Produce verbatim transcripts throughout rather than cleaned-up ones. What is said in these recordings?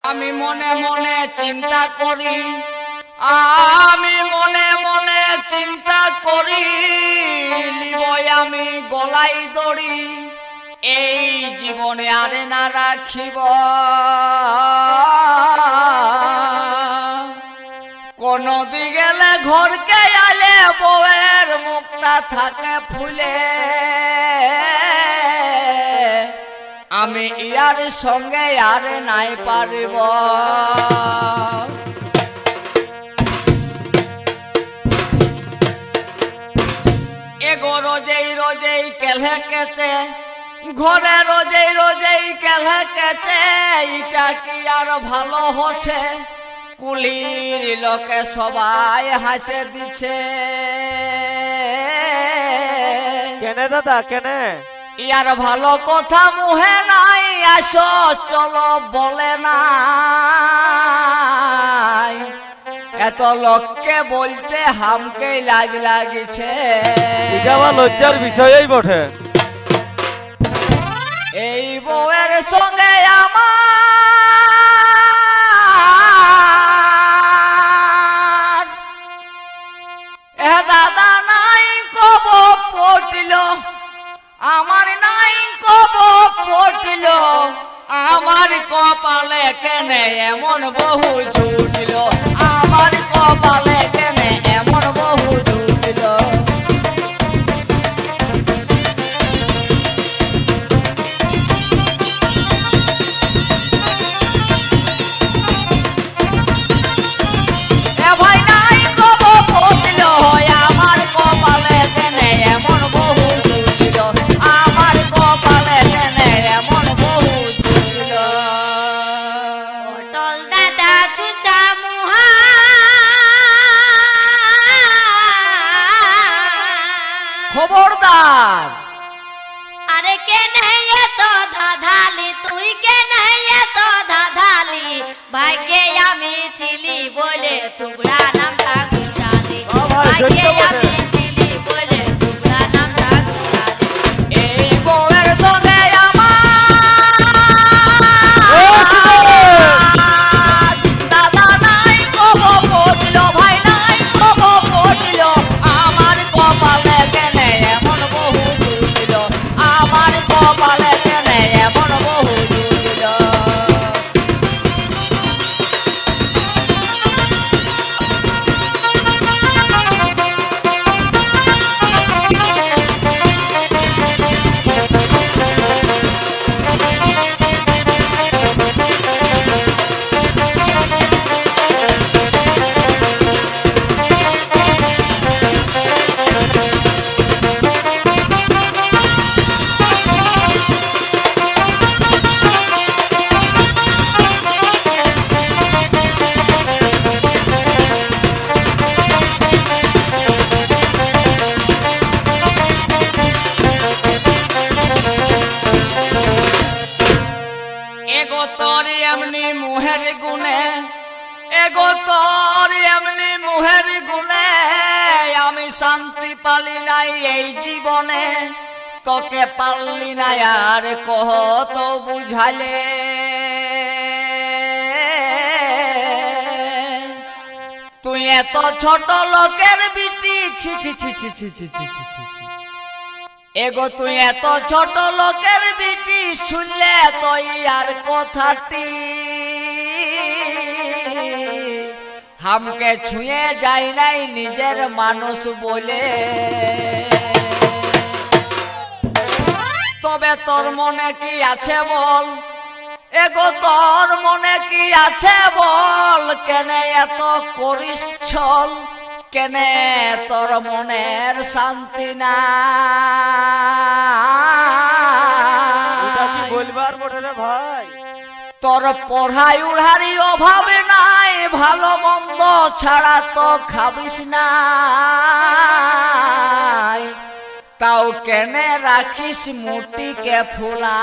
আমি মনে মনে চিন্তা করি, আমি মনে মনে চিন্তা করি, লিবই আমি গলাই দড়ি, এই জীবনে আরে না রাখিব। কোন দিকে গেলে ঘরকে আলে বউয়ের মুখটা থাকে ফুলে, আমি ইয়ার সঙ্গে আর নাই পারিব। এগো রোজেই রোজেই কেলে কেছে, ঘরে রোজেই রোজেই কেলে কেছে, এটা কি আর ভালো হচ্ছে? কুলির লোকে সবাই হাসে দিচ্ছে। কেনে দাদা কেনে? ইয়ার ভালো কথা মুহে নাই, আসো চলো বলে নাই, এত লোককে বলতে হামকে লাজ লাগিছে। এটা আবার লজ্জার বিষয়ই বটে। এই বউয়ের সঙ্গে আমার এ দাদা নাই কব পটিল, আমার নাই কব পটিল, আমার কপালে কেনে এমন বহু জুটিল, আমার কপালে কেনে এমন বহু জুটিল। এ ভাই নাই কব পটিল, আমার কপালে কেনে এমন বহু জুটিল, আমার কপালে কেনে এমন বহু জুটিল। পটল দাদা চুচা মুহা খবরদার, আরে কে নেই এত ধাঁধালি, তুই কে নেই এত ধাঁধালি, ভাগ্যে আমি ছিলি বলে টুকরা নামটা গুজালি, ভাগ্যে আমি ছিলি বলে টুকরা নামটা গুজালি। এই বউয়ের সঙ্গে আমার দাদা নাই কব পটিল, ভাই নাই কব পটিল, আমার কপালে কেনে এমন বহু জুটিল, আমার কপালে কেনে এমন বহু জুটিল। এগো তোর এমনি মুহের গুনে, এগো তোর এমনি মুহের গুনে, আমি শান্তি পালি নাই এই জীবনে, তোকে পারলি না আর কহ তো বুঝালে। তুই এত ছোট লোকের বিটি, ছি ছি ছি ছি ছি ছি ছি ছি ছি ছি। এগো তুই এত ছোট লোকের বিটি, শুনলে তুই আর কথাটি হামকে ছুঁয়ে যায় নাই নিজের মানুষ বলে। তবে তোর মনে কি আছে বল, এগো তোর মনে কি আছে বল, কেনে এত করিস ছল, কেনে তোর মনের শান্তি না? এটা কি বলবার বটে রে ভাই? তোর পড়াই উড়ারি অভাব নাই, ভালো মন্দ ছাড়া তো খাবিস না, তাও কেনে রাখিস মুটিকে ফুলা?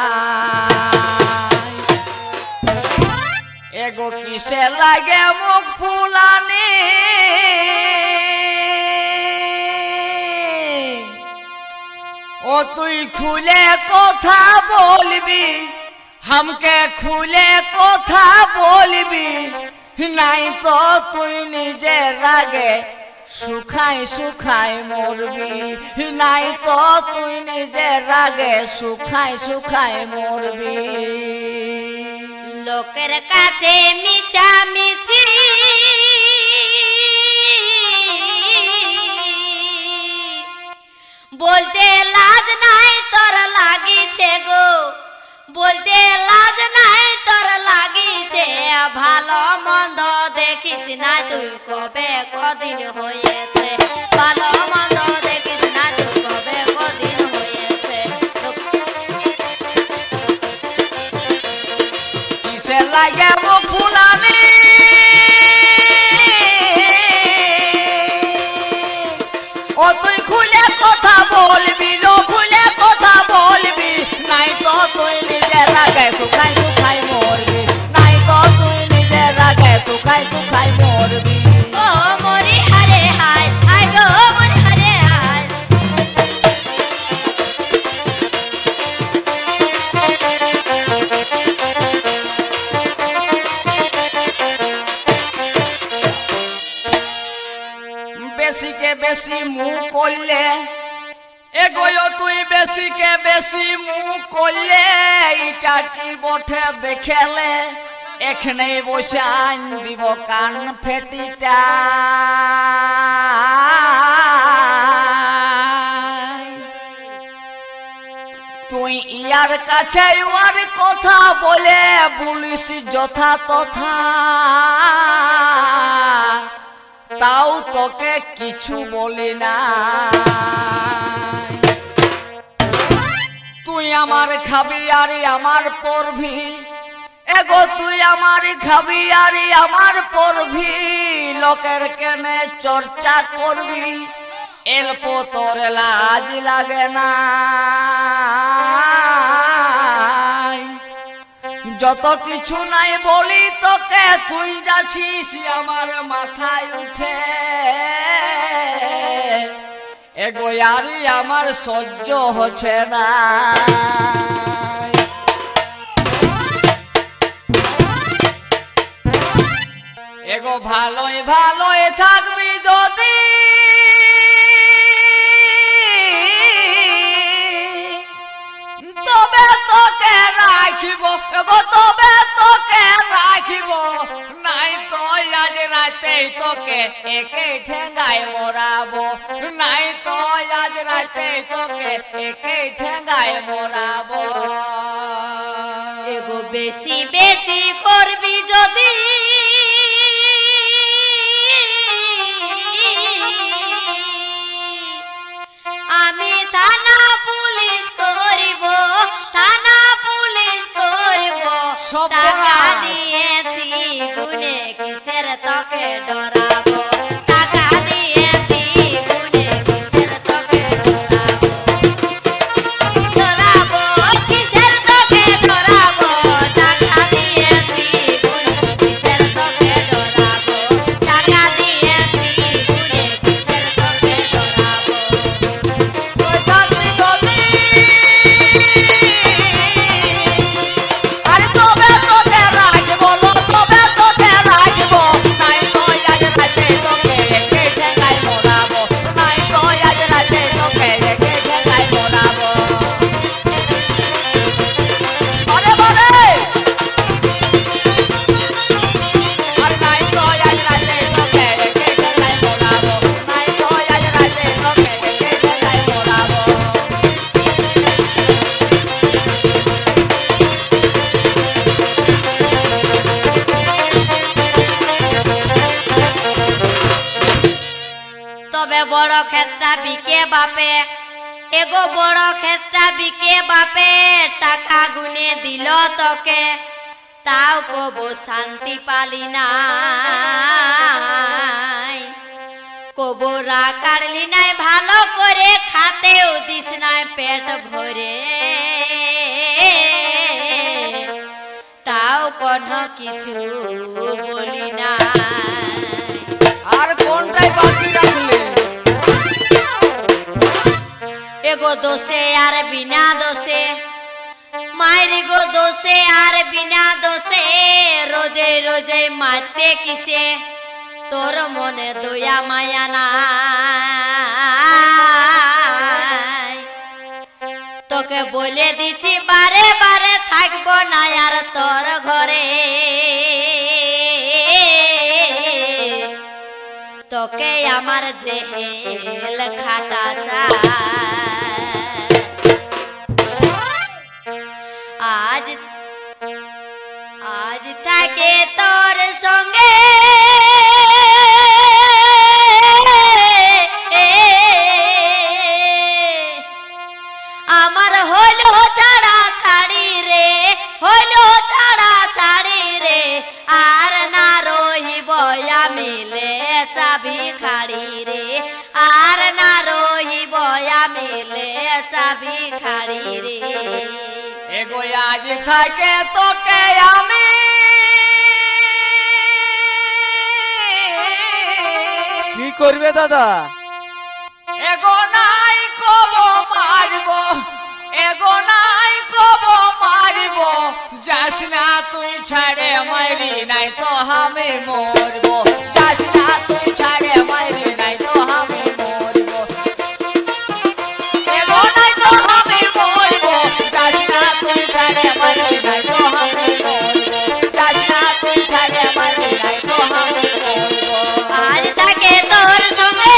এগো কিসে লাগে মুখ ফুলানি, ও তুই খুলে কথা বলবি, हमके खुले कोथा নাই তো তুই নিজে রাগে সুখাই সুখাই মরবি, নাই তো তুই নিজে রাগে সুখাই সুখাই মরবি। লোকের কাছে মিছা মিছি বলতে লাজ নাই তোর লাগিছে গো, বলতে লাজ নাই তোর লাগিছে। ভালো মন্দ দেখিস না তুই কবে কদিন হয়েছে, ভালো মন্দ দেখিস না তুই কবে কদিন হয়েছে। কিসে লাগে মুখ ফুলানি ও তুই খুলে কথা বলবি, লো খুলে কথা বলবি, নাই তো তুই নিজে রাগে সুখাই সুখাই মরবি, নাই তো তুই নিজে রাগে সুখাই সুখাই মরবি। ও মরি হারে হায় হায় গো মরি হারে হায়। বেশি কে বেশি মুখ করলে এগোয় তুই, বেশি কে বেশি মুখ করলে এটা কি বটে দেখেলে এখানে বসে আইন দিব কান ফেটিটা। তুই ইয়ার কাছে ইয়ার কথা বলে বলিস যথা তথা, তাও তোকে কিছু বলি না। তুই আমার খাবি আর আমার পরবি, এগো তুই আমার খাবি আর আমার পরবি, লোকের কেনে চর্চা করবি, এলপ তোর লাজ লাগে না। যত কিছু নাই বলি তোকে তুই যাচ্ছিস আমার মাথায় উঠে, এগো আরি আমার সহ্য হচ্ছে না। এগো ভালোই ভালোই থাকবি যদি তবে তোকে রাখিব, এগো তবে তোকে রাখিব, নাই তো আজ রাতেই তোকে একে ঠেঙ্গায় মরাবো, নাই তো আজ রাতেই তোকে একে ঠেঙ্গায় মরাবো। এগো বেশি বেশি করবি যদি আমি থানা পুলিশ করিব, থানা পুলিশ করিব। টাকা দিয়েছি গুনে কিসের তোকে ডরাবো, টাকা দিয়েছি গুনে কিসের তোকে ডরাবো, ডরাবো কিসের তোকে ডরাবো, টাকা দিয়েছি গুনে কিসের তোকে ডরাবো, টাকা দিয়েছি গুনে কিসের তোকে ডরাবো। তুই থাকবি যদি আরে তবে তোকে রাখবো, তবে তোকে রাখবো, নাই তো আজ রাতে তোকে একে ঠেঙ্গায় মরাবো, নাই তো আজ রাতে তোকে একে ঠেঙ্গায় মরাবো। আরে বারে আরে নাই তো আজ রাতে তোকে একে ঠেঙ্গায় মরাবো, নাই তো আজ রাতে তোকে একে ঠেঙ্গায় মরাবো। তবে বড় ক্ষেত্রা বিকে বাপে, এগো বড় ক্ষেত্রা বিকে বাপে, টাকা গুনে দিল তোকে, তাও কবো শান্তি পালি নাই, কবো রা কাটলি নাই ভালো করে, খাতেও দিস নাই পেট ভরে, তাও কোনো কিছু বলি নাই। আর কোনটাই বাকি রাখলে এগো দোষে আর বিনা দোষে মায়ের গো দোষে আর বিনা দোষে রোজে রোজে মারতে কিসে তোর মনে দয়া মায়া নাই তোকে বলে দিচ্ছি বারে বারে থাকবো না আর তোর ঘরে তোকে আমার জেল খাটা চাই আজ আজ থাকে তোর সঙ্গে আমার হলো ছাড়া ছাড়ি রে হলো ছাড়া ছাড়ি রে আর না রহিব আমি লে চাবি খাড়ি রে আর না রহিব আমি লে চাবি খাড়ি রে এগো আজ থাকে তোকে আমি কি করবে দাদা? এগো নাই কব মারব এগো নাই কব মারব যাস না তুই ছাড়ে মারি নাই তো আমি মরব যাস না তুই ছাড়ে মারি নাই তো আমি মরব এগো নাই তো আমি মরব যাস না তুই ছাড়ে মারি নাই তো আমি মরব যাস না তুই ছাড়ে মারি নাই তো আমি মরব আজ থাকে তোর সঙ্গে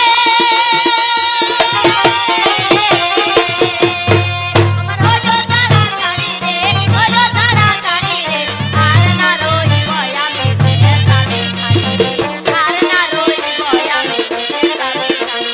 আমার হলো ছাড়া ছাড়ি রে হলো ছাড়া ছাড়ি রে আর না রহিব আমি লে চাবি খাড়ি রে আর না রহিব আমি লে চাবি খাড়ি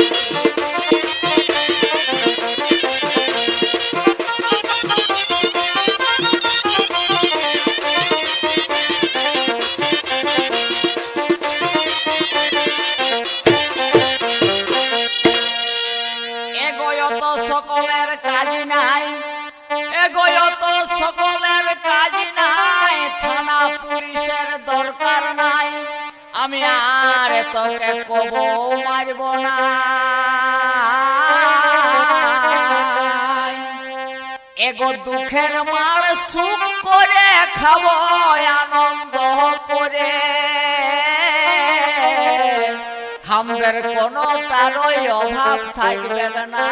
এগোয়ত সকলের কাজ নাই এগোয়ত সকলের কাজ নাই থানা পুলিশের দরকার নাই আমি আর তোকে কব মারব না এগো দুঃখের মার সুখ করে খাবো আনন্দ করে আমাদের কোনো তারই অভাব থাকবে না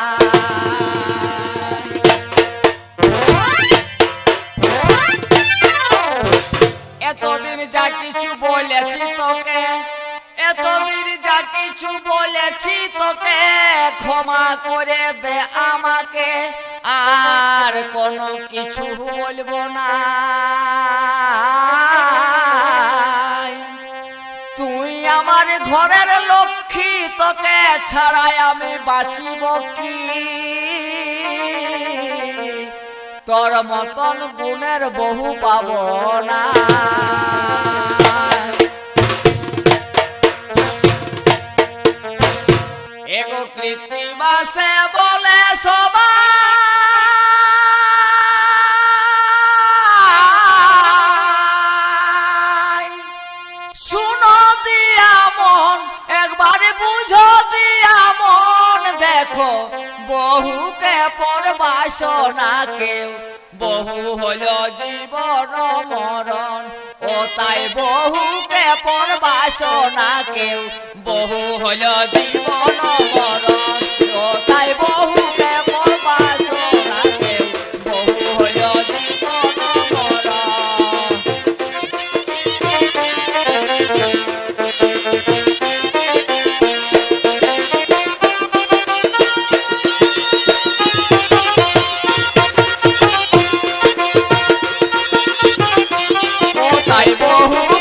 এতদিন যা কিছু বলেছি তোকে এতদিন যা কিছু বলেছি তোকে ক্ষমা করে দে আমাকে আর কোনো কিছু বলবো না তুই আমার ঘরের লক্ষ্মী তোকে ছাড়াই আমি বাঁচিব কি তোর মতন গুণের বহু পাব না এগো কৃত্রিবাসে বলে সবাই শুনো দিয়া মন একবার বুঝো দিয়া মন দেখো বহুকে পরবাসনা কেউ বহু হলো জীবন মরণ ও তাই বহুকে পরবাসনা কেউ বহু হলো জীবন মরণ ও তাই বহুকে পরবাসনা কেউ বহু হলো জীবন মরণ ও তাই বহু